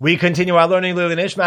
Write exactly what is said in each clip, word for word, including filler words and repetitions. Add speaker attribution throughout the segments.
Speaker 1: We continue our learning. We are a Nazir,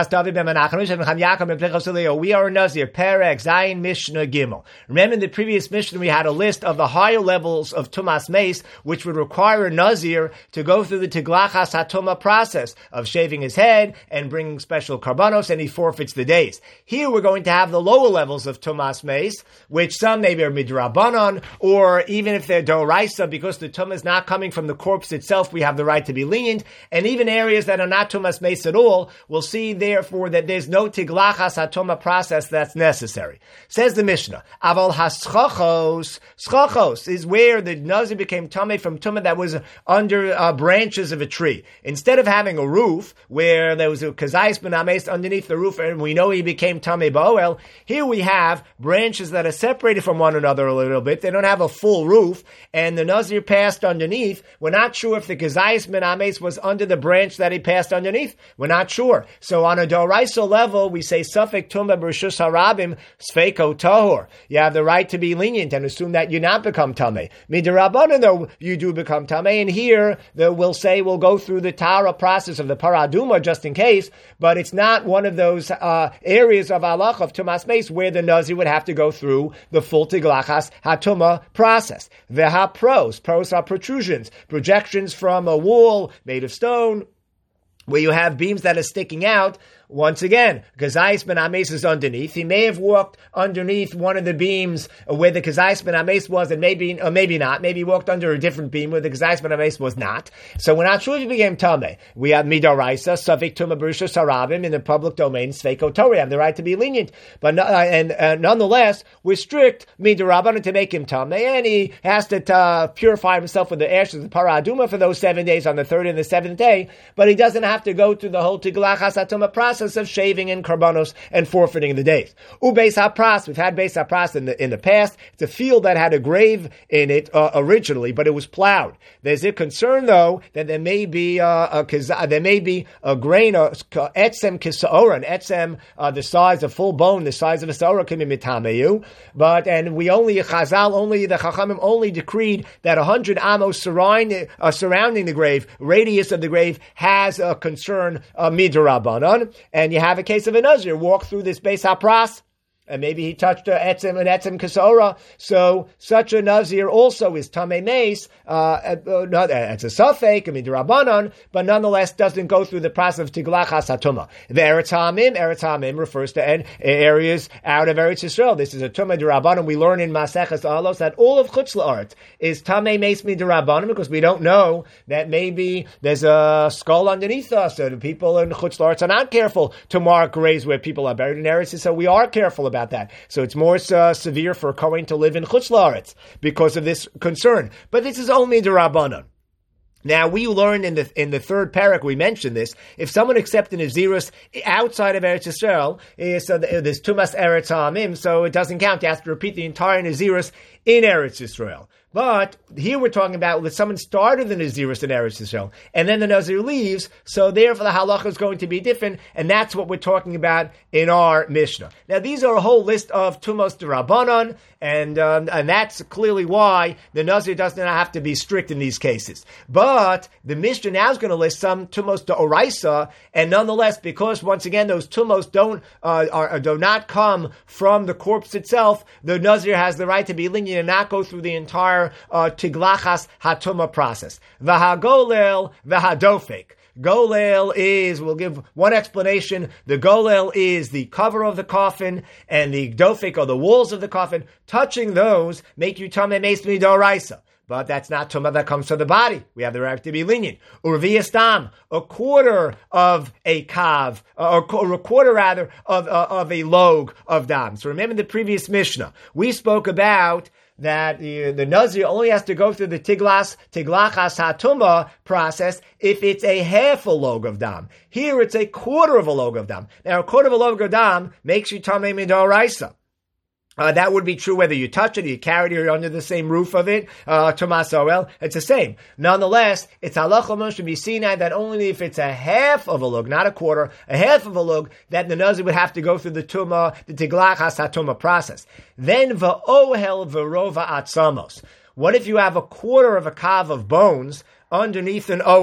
Speaker 1: Perek, Zayin, Mishnah, Gimel. Remember in the previous Mishnah we had a list of the higher levels of Tumas Meis, which would require a Nazir to go through the Tiglachas HaTumah process of shaving his head and bringing special karbanos, and he forfeits the days. Here we're going to have the lower levels of Tumas Meis, which some maybe are Midrabanan, or even if they're Doraisa, because the Tumah is not coming from the corpse itself, we have the right to be lenient, and even areas that are not Tumas Meis at all, we'll see therefore that there's no Tiglachas HaTumah process that's necessary. Says the Mishnah, Aval haschachos, schachos is where the Nazir became Tameh from Tumah that was under uh, branches of a tree. Instead of having a roof where there was a kazayis ben ames underneath the roof, and we know he became Tameh ba'oel, here we have branches that are separated from one another a little bit. They don't have a full roof, and the Nazir passed underneath. We're not sure if the kazayis ben ames was under the branch that he passed underneath. We're not sure. So on a Doraisa level, we say Safek Tumah B'Rishus Harabim Sfeiko Tahor. You have the right to be lenient and assume that you not become Tameh. Midrabanan, though, you do become Tameh. And here, the, we'll say we'll go through the Tara process of the Paraduma just in case, but it's not one of those uh, areas of Allah of Tumas Meis where the Nazir would have to go through the full Tiglachas HaTumah process. Veha pros. Pros are protrusions, projections from a wall made of stone, where you have beams that are sticking out. Once again, Kazayis ben Ames is underneath. He may have walked underneath one of the beams where the Kazayis ben Ames was, and maybe, or maybe not. Maybe he walked under a different beam where the Kazayis ben Ames was not. So we're not sure if he became Tameh. We have Midaraisa, Safik Tumah B'Rishus Harabim in the public domain, Sveiko Torah. We have the right to be lenient. But no, uh, and uh, nonetheless, we're strict Midarabanan to make him Tameh, and he has to uh, purify himself with the ashes of the Paraduma for those seven days on the third and the seventh day. But he doesn't have to go through the whole Tiglachas HaTumah process of shaving and karbanos and forfeiting the days. Ubeis hapras, we've had beis hapras in the in the past. It's a field that had a grave in it uh, originally, but it was plowed. There's a concern though that there may be uh, a there may be a grain of etzem kisaora, an etzem uh, the size of full bone, the size of a saora can be mitameyu. But and we only Chazal only the Chachamim only decreed that a hundred amos surrounding uh, surrounding the grave, radius of the grave has a concern uh, midrabanan. And you have a case of a Nazir walk through this Beis HaPras, and maybe he touched a etzem, an etzem kasora. So such a Nazir also is Tameh Meis. Uh, it's a Safek, I mean, Rabbanon, but nonetheless doesn't go through the process of Tiglachas HaTumah. The Eretz HaAmim, Eretz HaAmim refers to en- areas out of Eretz Yisrael. This is a Tumah D'Rabbanon. We learn in Maseches Alos that all of Chutz La'aretz is Tameh Meis Midrabbanon, because we don't know that maybe there's a skull underneath us. So the people in Chutz La'aretz are not careful to mark graves where people are buried in Eretz Yisrael. So we are careful about that. So it's more uh, severe for a Kohen to live in Chutz La'aretz because of this concern. But this is only the Rabbanon. Now, we learned in the in the third parak, we mentioned this, if someone accepted Nazirus outside of Eretz Yisrael, eh, so there's Tumas Eretz HaAmim, so it doesn't count. You have to repeat the entire Nazirus in Eretz Yisrael. But here we're talking about that someone started the Nazirus in Eretz Yisrael, and then the Nazir leaves, so therefore the halacha is going to be different, and that's what we're talking about in our Mishnah. Now, these are a whole list of Tumos D'Rabbanan, and um, and that's clearly why the Nazir does not have to be strict in these cases. But the Mishnah now is going to list some Tumos D'Oraisa, and nonetheless, because once again those Tumos don't uh, are, do not come from the corpse itself, the Nazir has the right to be lenient and not go through the entire Uh, Tiglachas HaTumah process. V'hagolel v'hadofek. Golel is, we'll give one explanation, the golel is the cover of the coffin, and the dofek are the walls of the coffin. Touching those make you tameh meis midoraisa. But that's not tumah that comes to the body. We have the right to be lenient. Urviyas dam, a quarter of a kav, or, or a quarter rather of, uh, of a log of dam. So remember the previous Mishnah. We spoke about that the, the Nazir only has to go through the Tiglas, Tiglachas HaTumah process if it's a half a log of dam. Here it's a quarter of a log of dam. Now a quarter of a log of dam makes you tameh midoraisa. Uh, that would be true whether you touch it, or you carry it, or you're under the same roof of it, uh, Tumas Orel, it's the same. Nonetheless, it's halacha moshe b'sinai that only if it's a half of a lug, not a quarter, a half of a lug, that the Nazir would have to go through the Tumah, the Tiglachas HaTumah process. Then v'ohel v'rova atzamos. What if you have a quarter of a kav of bones underneath an ohel?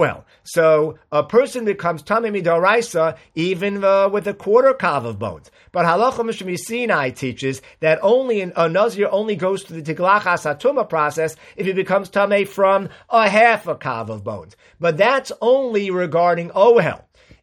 Speaker 1: So a person becomes tamei midoraisa even uh, with a quarter kav of bones. But halacha mishum Sinai teaches that only an, a nazir only goes through the tiglachas hatuma process if he becomes tamei from a half a kav of bones. But that's only regarding ohel.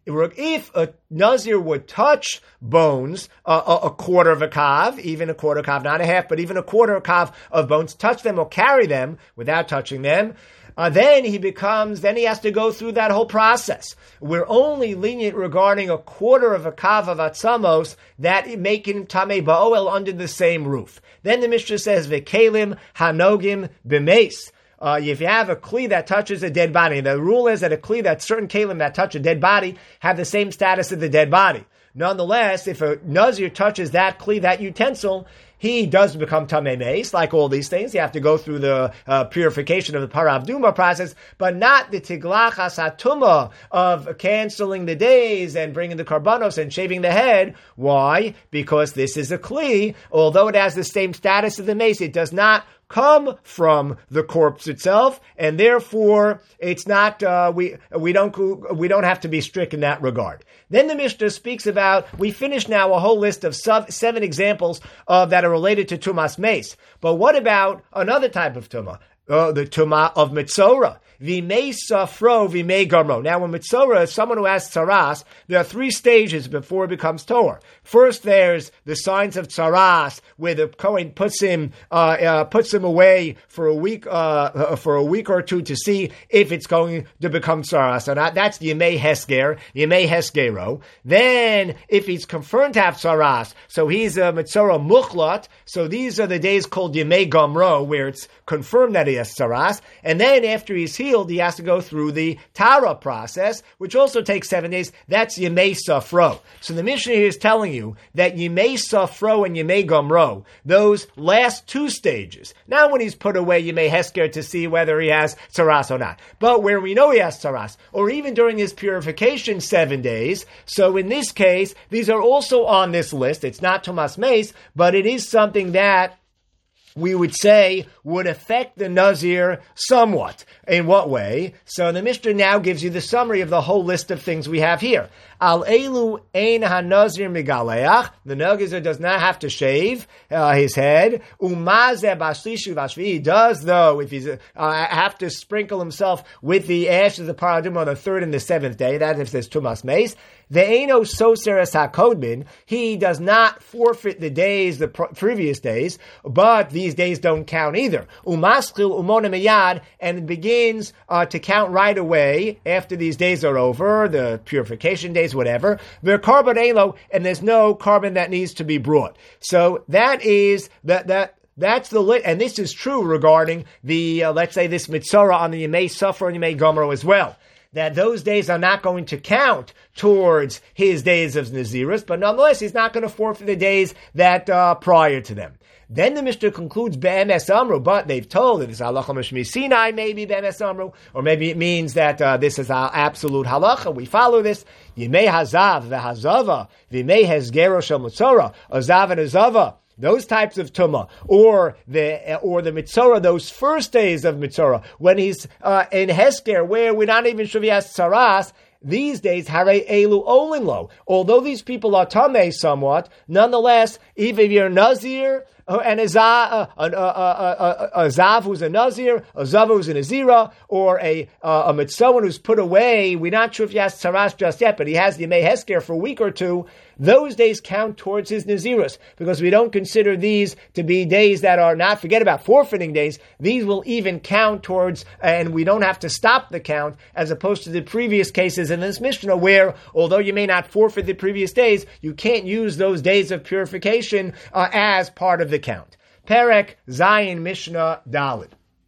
Speaker 1: If a nazir would touch bones, uh, a, a quarter of a kav, even a quarter kav, not a half, but even a quarter kav of bones, touch them or carry them without touching them, uh, then he becomes, then he has to go through that whole process. We're only lenient regarding a quarter of a kav of atzamos that making him tamei ba'oel under the same roof. Then the Mishnah says, v'kelim hanogim b'meis. Uh, if you have a kli that touches a dead body, the rule is that a kli, that certain kalim that touch a dead body, have the same status of the dead body. Nonetheless, if a nazir touches that kli, that utensil, he does become tamei meis, like all these things. You have to go through the uh, purification of the parav duma process, but not the tiglachas hatuma of canceling the days and bringing the karbanos and shaving the head. Why? Because this is a kli. Although it has the same status of the mace, it does not come from the corpse itself, and therefore it's not. Uh, we we don't we don't have to be strict in that regard. Then the Mishnah speaks about. We finished now a whole list of sub, seven examples of that are related to tumas mace. But what about another type of tuma? Uh, the tuma of mitzora. Vimei safro, vimei garmo. Now, when mitzora is someone who has tsaras, there are three stages before it becomes tor. First, there's the signs of tsaras, where the Kohen puts him uh, uh, puts him away for a week uh, for a week or two to see if it's going to become tsaras or not. That's the yemei hesger, yemei hesgero. Then, if he's confirmed to have tsaras, so he's a mitzora muchlat. So these are the days called yemei gamro, where it's confirmed that he has tsaras. And then, after he's healed, he has to go through the Tara process, which also takes seven days. That's Yemei Safro. So the Mishnah here is telling you that Yemei Safro and Yemei Gomro, those last two stages, now when he's put away Yemei Hesker to see whether he has Tsaras or not, but where we know he has Tsaras, or even during his purification seven days, so in this case, these are also on this list. It's not Tumas Mace, but it is something that we would say would affect the Nazir somewhat. In what way? So the Mishnah now gives you the summary of the whole list of things we have here. Al elu ein ha-Nazir migaleach. The Nazir does not have to shave uh, his head. Umazeh b'shlishu v'shvi'i does, though, if he's uh, have to sprinkle himself with the ash of the paradim on the third and the seventh day. That if there's tumas mace. Ve'eno soseres hakodmin. He does not forfeit the days, the pr- previous days, but these days don't count either. Umaskil umona meyad, and it begins uh, to count right away after these days are over, the purification days, whatever. The carbon elo, and there's no carbon that needs to be brought. So that is that that. That's the lit, and this is true regarding the uh, let's say this mitzora on the Yemei Safra and Yemei Gomro as well. That those days are not going to count towards his days of Nazirus, but nonetheless, he's not going to forfeit the days that uh, prior to them. Then the Mishnah concludes Be'emes Amru, but they've told that it's halacha mishmi Sinai, maybe Be'emes Amru, or maybe it means that uh, this is our absolute halacha. We follow this. Yimei hazav ve'hazava v'imei hezgero shel mutzora, azav and azava. Those types of tumah, or the or the mitzora, those first days of mitzora, when he's uh, in Hesker, where we're not even sure he has tsaras, these days, hare elu olinlo. Although these people are tamei somewhat, nonetheless, even if you're Nazir, and a, a, a, a, a Zav who's a Nazir, a Zav who's a Nazira, or a, a, a Mitzoan who's put away, we're not sure if he has Tsaras just yet, but he has the Yemei Hesker for a week or two, those days count towards his Nazirus, because we don't consider these to be days that are not, forget about forfeiting days, these will even count towards, and we don't have to stop the count, as opposed to the previous cases in this Mishnah, where, although you may not forfeit the previous days, you can't use those days of purification uh, as part of the count. Perek Zayin Mishnah Dalid.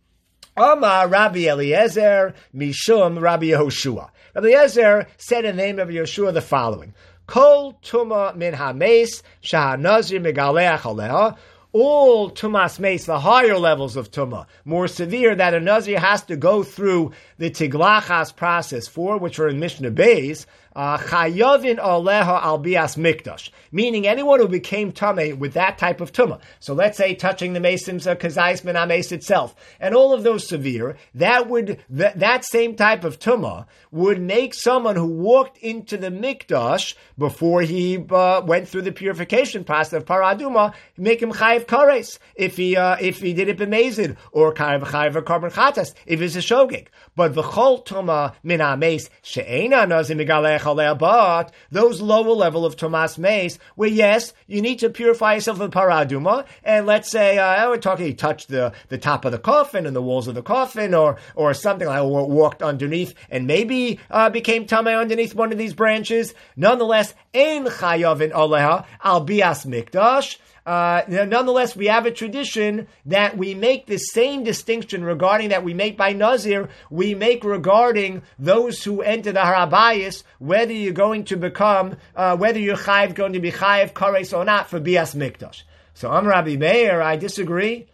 Speaker 1: Amar Rabbi Eliezer Mishum Rabbi Yehoshua. Rabbi Eliezer said in the name of Yehoshua the following: Kol tuma min hames shahanazir megaleach aleha. All tumas mace, the higher levels of tuma, more severe, that a nazir has to go through the tiglachas process for, which are in Mishnah Beis, uh, chayovin aleha al bias mikdash, meaning anyone who became tamei with that type of tumah. So let's say touching the mesim's kazais min hames itself, and all of those severe, that would th- that same type of tumah would make someone who walked into the mikdash before he uh, went through the purification process of paraduma, make him chayiv kares if he uh, if he did it b'mezid, or chayiv chayiv or carbon chatas if it's a shogeg. But v'chol tumah min hames she'ena nazim migalech aleh, but those lower level of tumas meis, where yes, you need to purify yourself with paraduma, and let's say uh, we're talking, you touched the, the top of the coffin and the walls of the coffin, or or something like, or walked underneath and maybe uh, became tamei underneath one of these branches. Nonetheless, ein chayavin aleha al bias mikdash. Uh, nonetheless, we have a tradition that we make the same distinction regarding that we make by Nazir, we make regarding those who enter the Harabayas, whether you're going to become, uh, whether you're chayiv, going to be chayiv kares or not for bias mikdash. So, I'm Rabbi Meir, I disagree.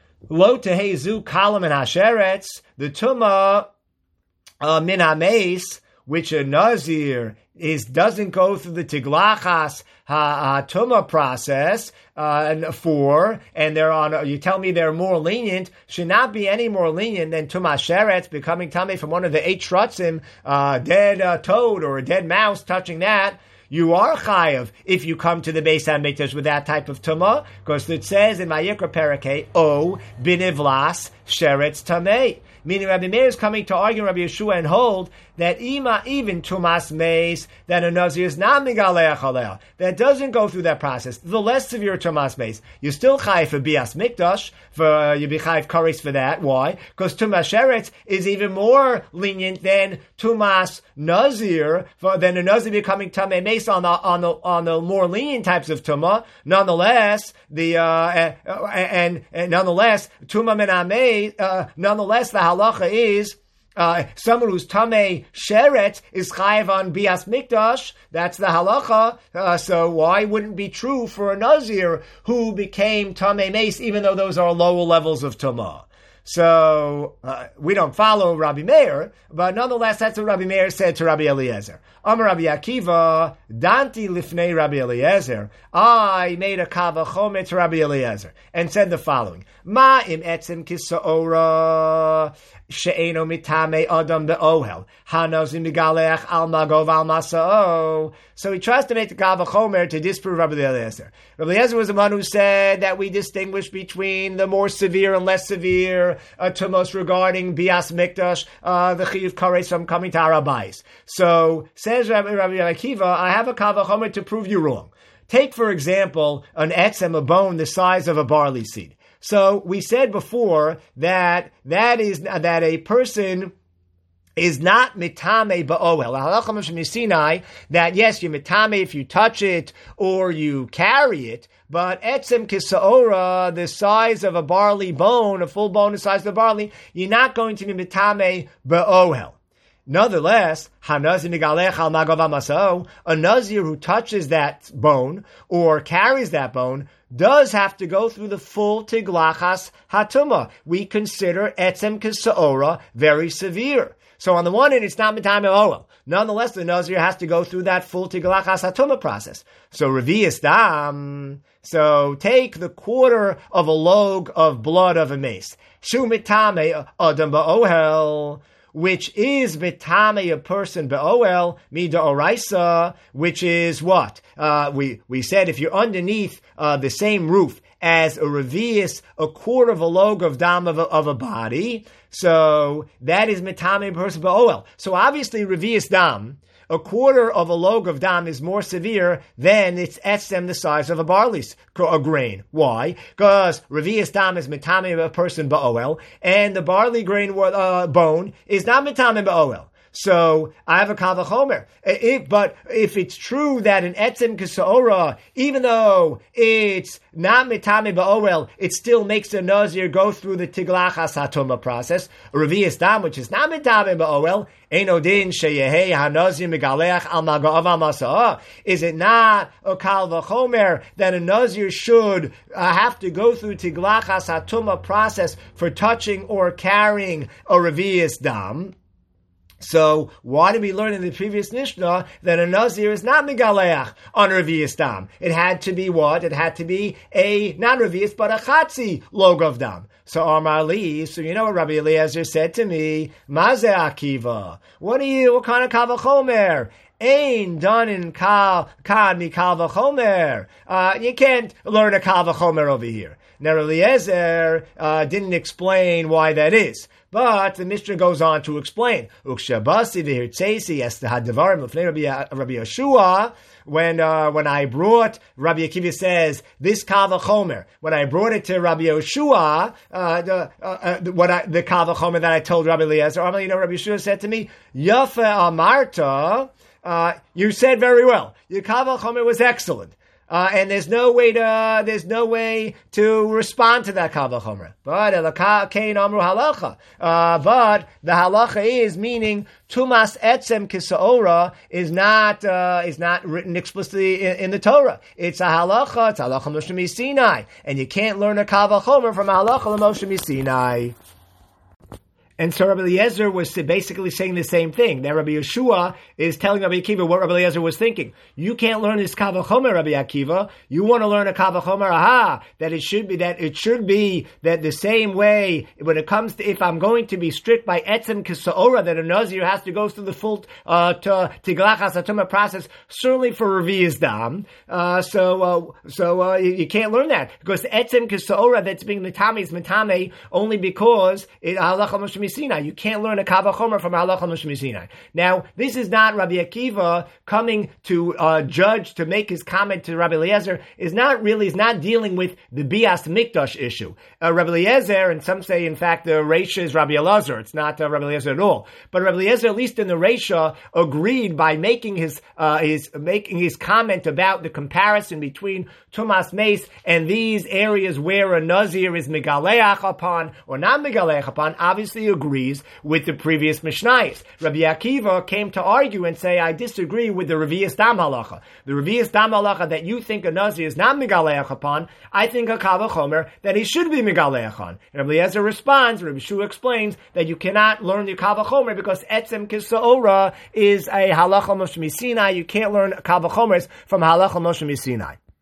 Speaker 1: Lo tehezu kalam and hasheretz, the tumah uh, min hameis, which a Nazir is doesn't go through the tiglachas ha tumah process uh, and for, and they're on. You tell me they're more lenient. Should not be any more lenient than tumah sheretz, becoming tamei from one of the eight shratzim, uh, dead uh, toad or a dead mouse, touching that. You are chayav if you come to the Beis HaMikdash with that type of tumah, because it says in Vayikra Perakei, O binivlas sheretz tamei. Meaning Rabbi Meir is coming to argue Rabbi Yeshua and hold that ima, even tumas meis, that a nazir is not migaleach aleh, that doesn't go through that process. The less severe tumas meis, you still chayiv for bias mikdash, for uh, you be chayiv kares for that. Why? Because tumas sheretz is even more lenient than tumas nazir, for, than a nazir becoming tamei meis on the on the on the more lenient types of tumah. Nonetheless, the uh, uh, and, and nonetheless tumah min hamei, uh, nonetheless the halacha is uh, someone who's tamei sheret is chayiv on bias mikdash. That's the halacha. Uh, so why wouldn't it be true for a nazir who became tamei meis, even though those are lower levels of tumah? So uh, we don't follow Rabbi Meir, but nonetheless, that's what Rabbi Meir said to Rabbi Eliezer. Amar Rabbi Akiva, Danti lifnei Rabbi Eliezer. I made a kava chomet to Rabbi Eliezer and said the following: Ma im etzem kisaora she'eno mitame adam be'ohel hanozim migalech al magov al masao. So he tries to make the kava chomer to disprove Rabbi Eliezer. Rabbi Eliezer was the one who said that we distinguish between the more severe and less severe uh, tumos regarding bias mikdash, uh, the chiyuv kares from coming to Harabais. So says Rabbi, Rabbi Akiva, I have a kava chomer to prove you wrong. Take, for example, an etzem, a bone the size of a barley seed. So we said before that that is that a person is not mitame ba'ohel. Halacha Moshe Sinai, that yes, you mitame if you touch it or you carry it, but etzem kisaora, the size of a barley bone, a full bone the size of the barley, you're not going to be mitame ba'ohel. Nonetheless, a nazir who touches that bone or carries that bone does have to go through the full tiglachas hatuma. We consider etzem kisaora very severe. So on the one hand, it's not mitame oel. Nonetheless, the nazir has to go through that full tiglachas hatuma process. So revius dam. So take the quarter of a log of blood of a mace. Shu mitame adam ba'ohel, which is mitame a person be'oel mida oraisa, which is what? Uh, we, we said if you're underneath uh, the same roof as a revius, a quarter of a log of dam of a, of a body, so that is mitame a person be'oel. So obviously revius dam, a quarter of a log of dam is more severe than its etzem the size of a barley a grain. Why? Because revius dam is mitame a person ba'oel, and the barley grain uh, bone is not mitame ba'oel. So I have a kava chomer. If, but if it's true that an etzem kisaora, even though it's not mitame ba'oel, it still makes the nazir go through the tiglachas hatuma process. Revius dam, which is not mitame ba'oel, eino din sheyehei hanazir migalech al maga'av al masa'ah. Is it not a kava chomer that a nazir should uh, have to go through tiglachas hatuma process for touching or carrying a revius dam? So why did we learn in the previous Mishnah that a Nazir is not Megaleach on Revi'is Dam? It had to be what? It had to be a, not Revi'is, but a Chatzi log of Dam. So Amar Li, so you know what Rabbi Eliezer said to me, Mazeh Akiva. What are you, what kind of Kavachomer? Ain done in Kal, Kan mi Kal V'chomer. Uh, you can't learn a Kal V'chomer over here. Now Eliezer uh, didn't explain why that is. But the Mishnah goes on to explain. Ukshabasi v'hirtzesi es ha'devarim l'fnei Rabbi Yeshua. When uh, when I brought, Rabbi Akiva says, this Kal V'chomer, when I brought it to Rabbi Yeshua, uh, the, uh, uh, what I, the Kal V'chomer that I told Rabbi Eliezer, you know, Rabbi Yeshua said to me, Yafa Amarta, uh, you said very well. Your Kal V'chomer was excellent. Uh, and there's no way to there's no way to respond to that Kal V'chomer. But elaka kein amru halacha. Uh, but the halacha is meaning tumas etzem kisaora is not uh, is not written explicitly in, in the Torah. It's a halacha. It's halacha Moshe Misinai, and you can't learn a Kal V'chomer from a halacha Moshe Misinai. And so Rabbi Eliezer was basically saying the same thing. That Rabbi Yeshua is telling Rabbi Akiva what Rabbi Eliezer was thinking. You can't learn this Kal V'chomer, Rabbi Akiva. You want to learn a Kal V'chomer, aha, that it should be, that it should be that the same way, when it comes to, if I'm going to be strict by Etzem Kisa'ora, that a Nazir has to go through the full, uh, Tiglach HaSatumah process, certainly for Revi'is Dam. Uh, so, uh, so, uh, you, you can't learn that. Because Etzem Kisa'ora, that's being Mitame, is Mitame, only because it, halacha Moshe Sinai. You can't learn a Kal V'chomer from halacha Moshe Sinai. Now, this is not Rabbi Akiva coming to uh, judge, to make his comment to Rabbi Eliezer, is not really, is not dealing with the Bias Mikdash issue. Uh, Rabbi Eliezer, and some say, in fact, the Reisha is Rabbi Elazar. It's not uh, Rabbi Eliezer at all. But Rabbi Eliezer, at least in the Reisha, agreed by making his, uh, his, making his comment about the comparison between Tumas Meis and these areas where a Nazir is Megaleach upon, or not Megaleach upon, obviously agrees with the previous Mishnayos. Rabbi Akiva came to argue and say, I disagree with the Revi'is Dam halacha. The Revi'is Dam halacha that you think a Nazir is not Megaleach upon, I think a Kal V'chomer that he should be Megaleach on. And Rabbi Eliezer responds, Rabbi Shua explains that you cannot learn the Kal V'chomer because Etzem Kisa'ora is a halacha Moshe Sinai. You can't learn Kal V'chomers from halacha Moshe Sinai.